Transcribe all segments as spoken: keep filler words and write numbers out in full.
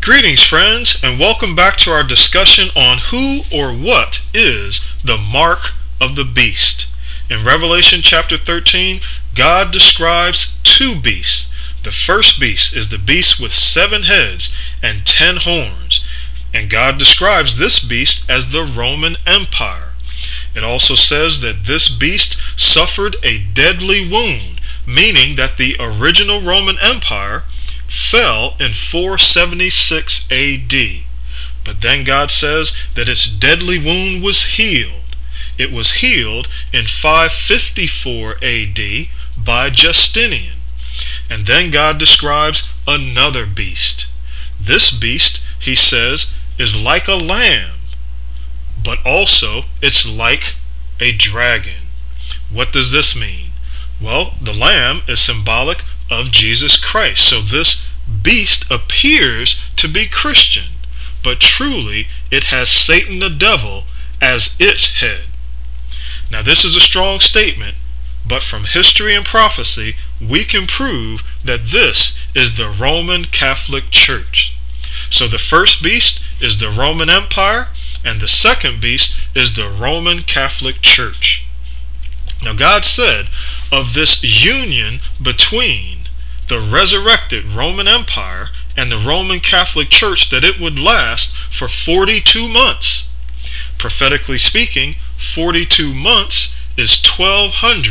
Greetings, friends, and welcome back to our discussion on who or what is the mark of the beast. In Revelation chapter thirteen, God describes two beasts. The first beast is the beast with seven heads and ten horns, and God describes this beast as the Roman Empire. It also says that this beast suffered a deadly wound, meaning that the original Roman Empire fell in four seventy-six A D. But then God says that its deadly wound was healed. It was healed in five fifty-four A D by Justinian. And then God describes another beast. This beast, he says, is like a lamb, but also it's like a dragon. What does this mean? Well, the lamb is symbolic of Jesus Christ. So this beast appears to be Christian, but truly it has Satan the devil as its head. Now this is a strong statement, but from history and prophecy we can prove that this is the Roman Catholic Church. So the first beast is the Roman Empire, and the second beast is the Roman Catholic Church. Now God said of this union between the resurrected Roman Empire and the Roman Catholic Church that it would last for forty-two months. Prophetically speaking, forty-two months is twelve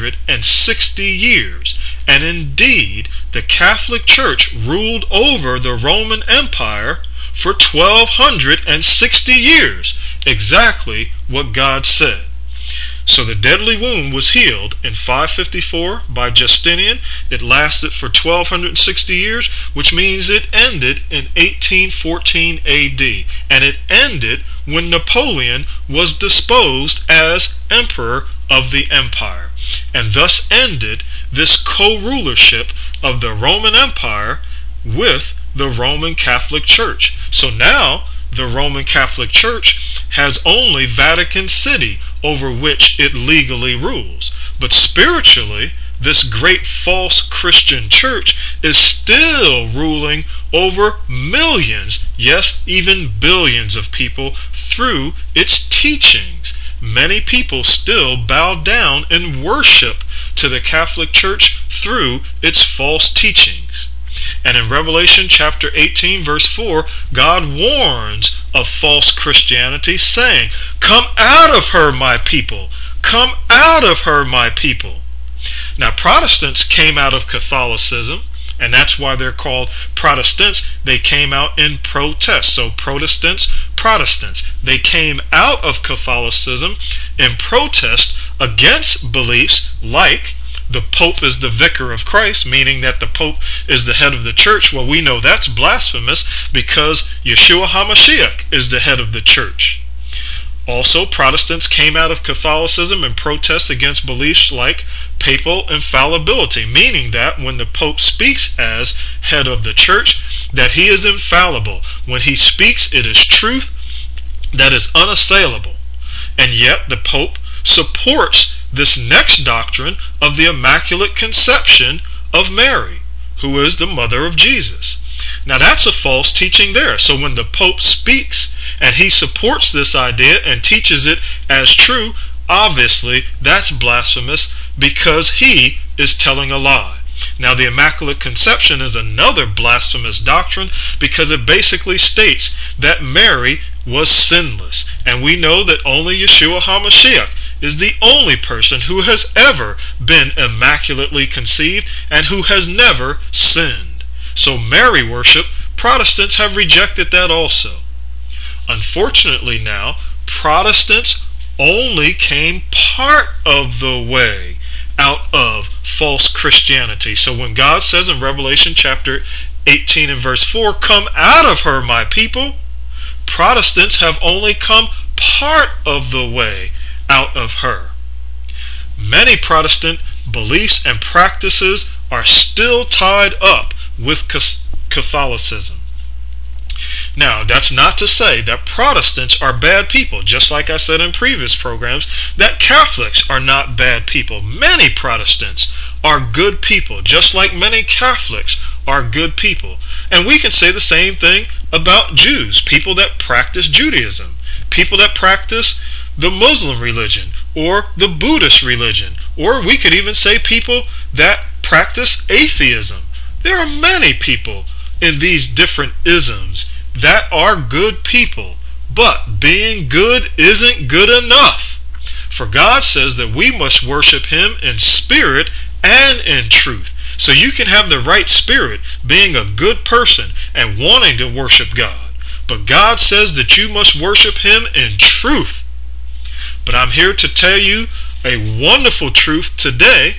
sixty years, and indeed the Catholic Church ruled over the Roman Empire for twelve sixty years, exactly what God said. So the deadly wound was healed in five fifty-four by Justinian. It lasted for twelve sixty years, which means it ended in eighteen fourteen A D. And it ended when Napoleon was disposed as emperor of the empire. And thus ended this co-rulership of the Roman Empire with the Roman Catholic Church. So now the Roman Catholic Church has only Vatican City over which it legally rules. But spiritually, this great false Christian church is still ruling over millions, yes, even billions of people through its teachings. Many people still bow down and worship to the Catholic Church through its false teachings. And in Revelation chapter eighteen verse four, God warns of false Christianity, saying, "Come out of her, my people. Come out of her, my people." Now Protestants came out of Catholicism, and that's why they're called Protestants. They came out in protest. So Protestants, Protestants. They came out of Catholicism in protest against beliefs like the Pope is the vicar of Christ, meaning that the Pope is the head of the church. Well, we know that's blasphemous because Yeshua HaMashiach is the head of the church. Also, Protestants came out of Catholicism in protest against beliefs like papal infallibility, meaning that when the Pope speaks as head of the church, that he is infallible. When he speaks, it is truth that is unassailable. And yet the Pope supports this next doctrine of the Immaculate Conception of Mary, who is the mother of Jesus. Now that's a false teaching there. So when the Pope speaks and he supports this idea and teaches it as true, obviously that's blasphemous because he is telling a lie. Now the Immaculate Conception is another blasphemous doctrine because it basically states that Mary was sinless. And we know that only Yeshua HaMashiach is the only person who has ever been immaculately conceived and who has never sinned. So Mary worship, Protestants have rejected that also. Unfortunately now, Protestants only came part of the way out of false Christianity. So when God says in Revelation chapter eighteen and verse four, "Come out of her, my people," Protestants have only come part of the way out of her. Many Protestant beliefs and practices are still tied up with Catholicism. Now, that's not to say that Protestants are bad people, just like I said in previous programs, that Catholics are not bad people. Many Protestants are good people, just like many Catholics are good people. And we can say the same thing about Jews, people that practice Judaism, people that practice the Muslim religion or the Buddhist religion, or we could even say people that practice atheism. There are many people in these different isms that are good people, but being good isn't good enough. For God says that we must worship Him in spirit and in truth. So you can have the right spirit, being a good person and wanting to worship God. But God says that you must worship Him in truth. But I'm here to tell you a wonderful truth today,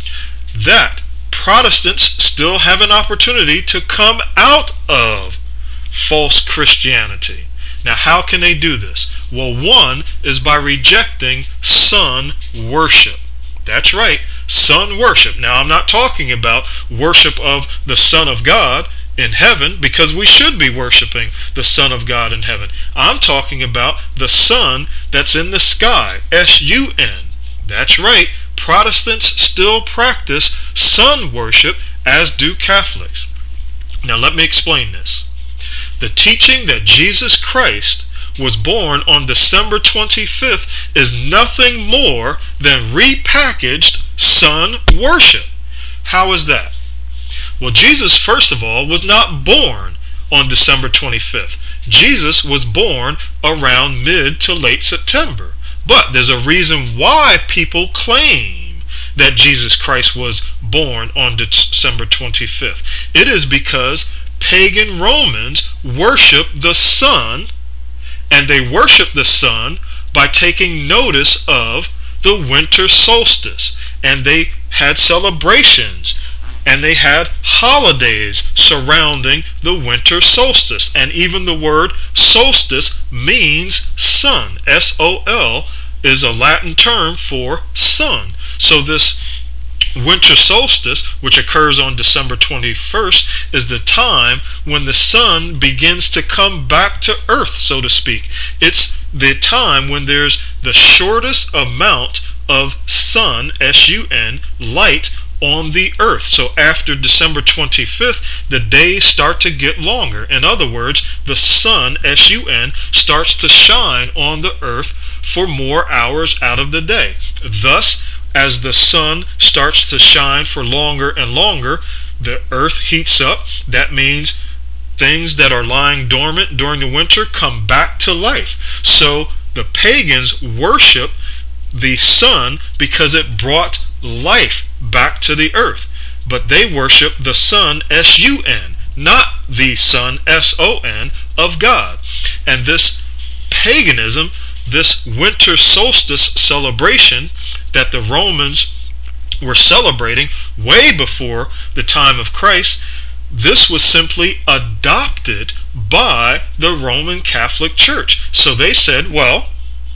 that Protestants still have an opportunity to come out of false Christianity. Now, how can they do this? Well, one is by rejecting sun worship. That's right, sun worship. Now, I'm not talking about worship of the Son of God in heaven, because we should be worshiping the Son of God in heaven. I'm talking about the sun that's in the sky, S U N. That's right, Protestants still practice sun worship, as do Catholics. Now let me explain this. The teaching that Jesus Christ was born on December twenty-fifth is nothing more than repackaged sun worship. How is that? Well, Jesus, first of all, was not born on December twenty-fifth. Jesus was born around mid to late September. But there's a reason why people claim that Jesus Christ was born on December twenty-fifth. It is because pagan Romans worship the sun, and they worship the sun by taking notice of the winter solstice. And they had celebrations, and they had holidays surrounding the winter solstice. And even the word solstice means sun. S O L is a Latin term for sun. So this winter solstice, which occurs on December twenty-first, is the time when the sun begins to come back to earth, so to speak. It's the time when there's the shortest amount of sun, S U N, light on the earth. So after December twenty-fifth, the days start to get longer. In other words, the sun, S U N, starts to shine on the earth for more hours out of the day. Thus, as the sun starts to shine for longer and longer, the earth heats up. That means things that are lying dormant during the winter come back to life. So the pagans worship the sun because it brought life back to the earth. But they worship the sun, S U N, not the sun, S O N, of God. And this paganism, this winter solstice celebration that the Romans were celebrating way before the time of Christ, this was simply adopted by the Roman Catholic Church. So they said, well,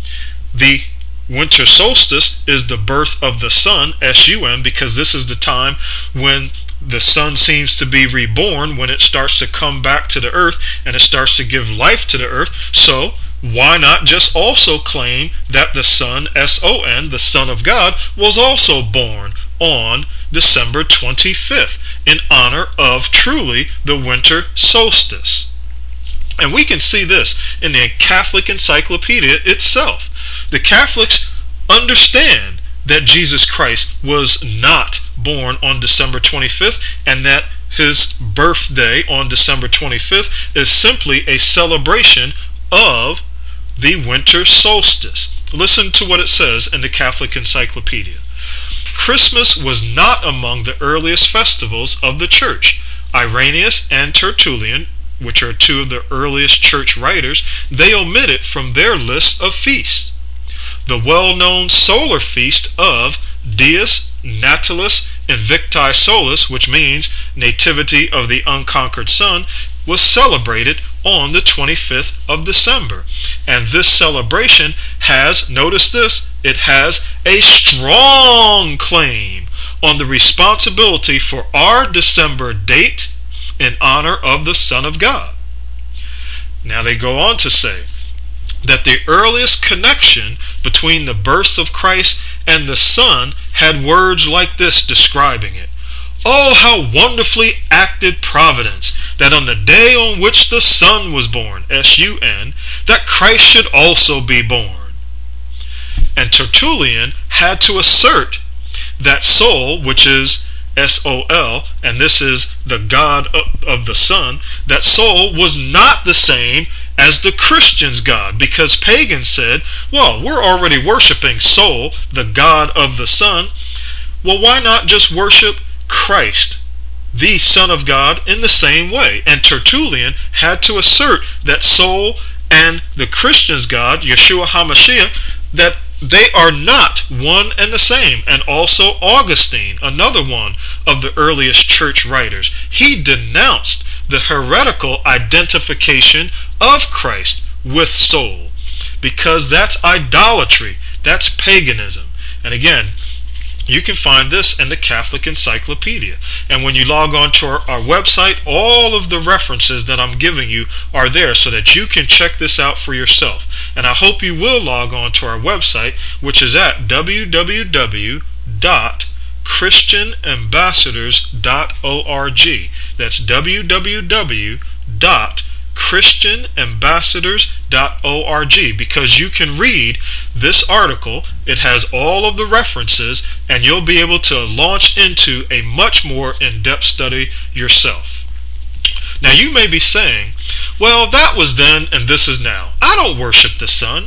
the winter solstice is the birth of the sun, S U N, because this is the time when the sun seems to be reborn, when it starts to come back to the earth and it starts to give life to the earth. So why not just also claim that the sun, S O N, the Son of God, was also born on December twenty-fifth in honor of truly the winter solstice? And we can see this in the Catholic Encyclopedia itself. The Catholics understand that Jesus Christ was not born on December twenty-fifth, and that his birthday on December twenty-fifth is simply a celebration of the winter solstice. Listen to what it says in the Catholic Encyclopedia. Christmas was not among the earliest festivals of the Church. Irenaeus and Tertullian, which are two of the earliest church writers, they omit it from their list of feasts. The well-known solar feast of Dies Natalis Invicti Solis, which means Nativity of the Unconquered Sun, was celebrated on the twenty-fifth of December. And this celebration has, notice this, it has a strong claim on the responsibility for our December date in honor of the Son of God. Now they go on to say that the earliest connection between the birth of Christ and the Son had words like this describing it. Oh, how wonderfully acted Providence, that on the day on which the Son was born, S U N, that Christ should also be born. And Tertullian had to assert that soul, which is S O L, and this is the God of, of the Son, that soul was not the same as the Christian's God, because pagans said, well, we're already worshiping soul, the God of the Son. Well, why not just worship Christ, the Son of God, in the same way? And Tertullian had to assert that soul and the Christian's God, Yeshua HaMashiach, that they are not one and the same. And also Augustine, another one of the earliest church writers, he denounced the heretical identification of Christ with soul, because that's idolatry, that's paganism. And again, you can find this in the Catholic Encyclopedia. And when you log on to our, our website, all of the references that I'm giving you are there so that you can check this out for yourself. And I hope you will log on to our website, which is at w w w dot christian ambassadors dot org. That's w w w dot christian ambassadors dot org, because you can read this article. It has all of the references, and you'll be able to launch into a much more in-depth study yourself. Now you may be saying, well, that was then and this is now. I don't worship the Son,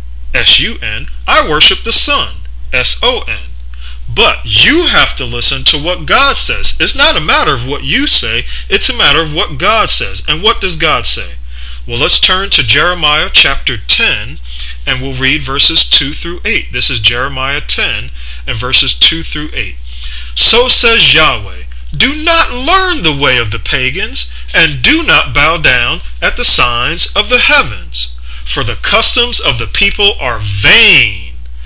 S U N. I worship the Son, S O N. But you have to listen to what God says. It's not a matter of what you say, it's a matter of what God says. And what does God say? Well, let's turn to Jeremiah chapter ten, and we'll read verses two through eight. This is Jeremiah ten and verses two through eight. So says Yahweh, do not learn the way of the pagans, and do not bow down at the signs of the heavens, for the customs of the people are vain.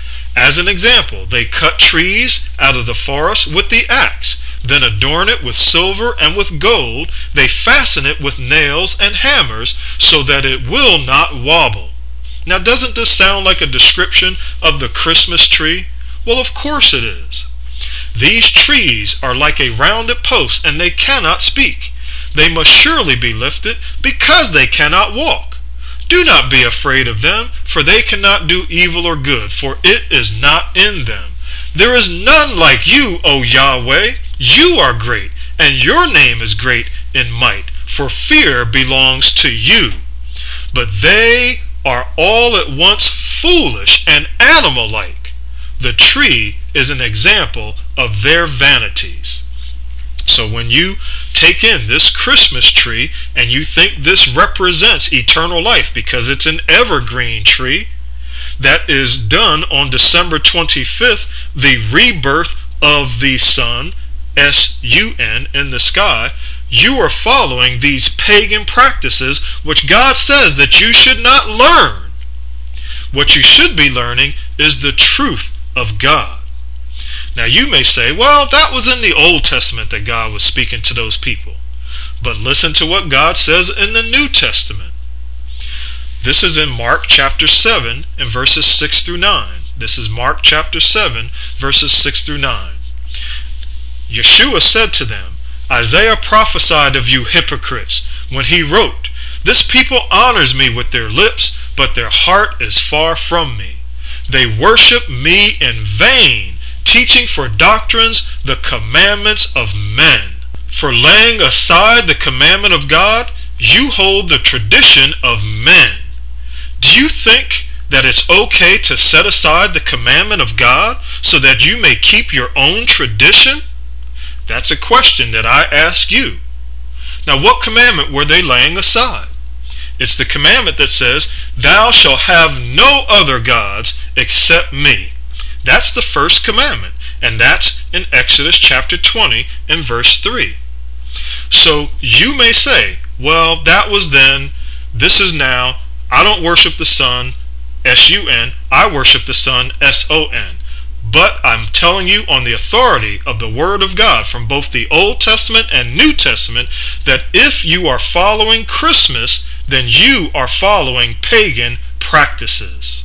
As an example, they cut trees out of the forest with the axe, then adorn it with silver and with gold. They fasten it with nails and hammers, so that it will not wobble. Now, doesn't this sound like a description of the Christmas tree? Well, of course it is. These trees are like a rounded post, and they cannot speak. They must surely be lifted, because they cannot walk. Do not be afraid of them, for they cannot do evil or good, for it is not in them. There is none like you, O Yahweh. You are great, and your name is great in might, for fear belongs to you. But they are all at once foolish and animal-like. The tree is an example of their vanities. So when you take in this Christmas tree and you think this represents eternal life because it's an evergreen tree that is done on December twenty-fifth, the rebirth of the sun, S U N, in the sky, you are following these pagan practices which God says that you should not learn. What you should be learning is the truth of God. Now you may say, well, that was in the Old Testament that God was speaking to those people. But listen to what God says in the New Testament. This is in Mark chapter seven and verses six through nine. This is Mark chapter seven, verses six through nine. Yeshua said to them, Isaiah prophesied of you hypocrites when he wrote, this people honors me with their lips, but their heart is far from me. They worship me in vain, teaching for doctrines the commandments of men. For laying aside the commandment of God, you hold the tradition of men. Do you think that it's okay to set aside the commandment of God so that you may keep your own tradition? That's a question that I ask you. Now, what commandment were they laying aside? It's the commandment that says, thou shalt have no other gods except me. That's the first commandment, and that's in Exodus chapter twenty and verse three. So you may say, well, that was then, this is now. I don't worship the Son, S U N. I worship the Son, S O N. But I'm telling you on the authority of the Word of God from both the Old Testament and New Testament that if you are following Christmas, then you are following pagan practices.